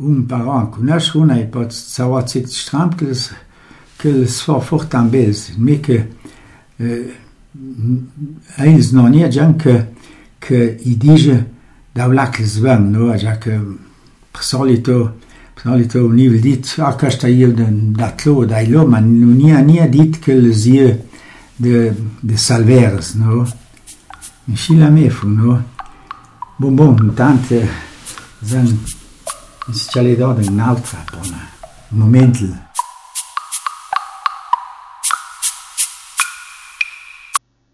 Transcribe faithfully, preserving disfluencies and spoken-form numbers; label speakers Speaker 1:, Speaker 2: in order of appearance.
Speaker 1: un parò a conoscere una e pot savoir se stramp che che fa fort en bes, mica eh, eins non è già che che i dice da là che svan, no, già che per solito per solito un il dit ah questa io da tlo dai lo, ma non è nie dit che le zie de de salvers, no. In scilla me fu, no. Bon bon, tante zan si c'è le do un'altra buona momento